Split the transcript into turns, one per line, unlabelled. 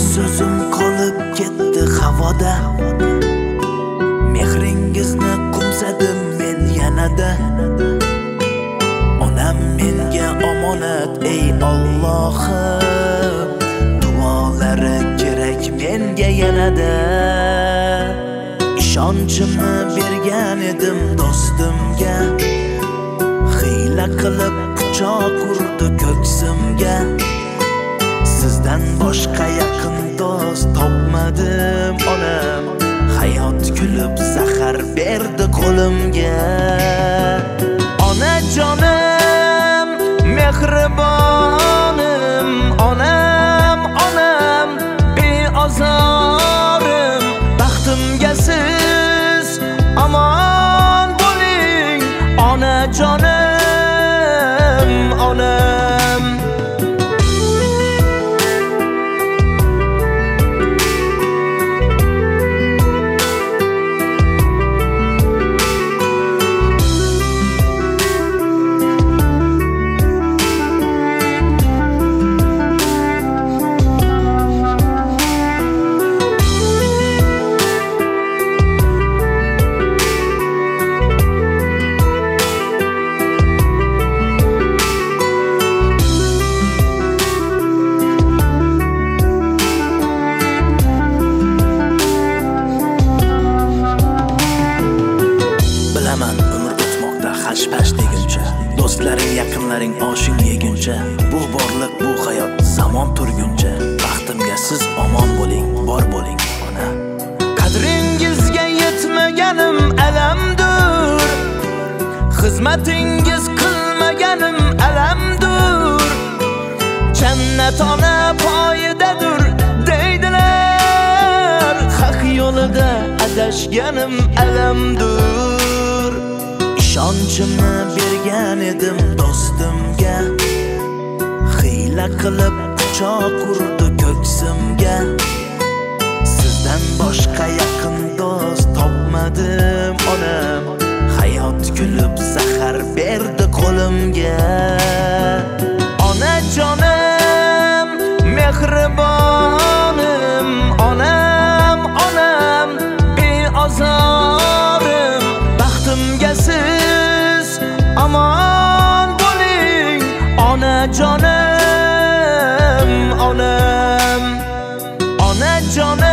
so'zim qolib ketdi havoda. Mehringizni qo'msadim men yanada. Onam menga omonat ey Allohim, duolari kerak menga yanada. Ishonchimni bergan edim do'stimga, hiyla qilib pichoq urdi ko'ksimga. Sizdan boshqa yaqin do'st topmadim onam, hayot kulib zahar berdi qo'limga. Onajonim, mehribonim, onam, onam, beozorim, baxtimga siz omon bo'ling, onajonim, onam. Bilaman umr o'tmoqda hash-pash deguncha, do'stlaring, yaqinlaring oshing yeguncha, bu borliq, bu hayot zamon turguncha, baxtimga siz omon bo'ling, bor bo'ling ona. Qadringizga yetmaganim alamdur, xizmatingiz qilmaganim alamdur. Jannat ona poyidadur deydilar, haq yo'lida adashganim alamdur. Ishonchimni bergan edim do'stimga, hiyla qilib pichoq urdi ko'ksimga. Sizdan boshqa yaqin do'st topmadim onam, hayot kulib zahar berdi qo'limga. Onajonim, mehribonim, onam, onam, beozorim, baxtimga siz omon bo'ling, onajonim, onam, onajonim.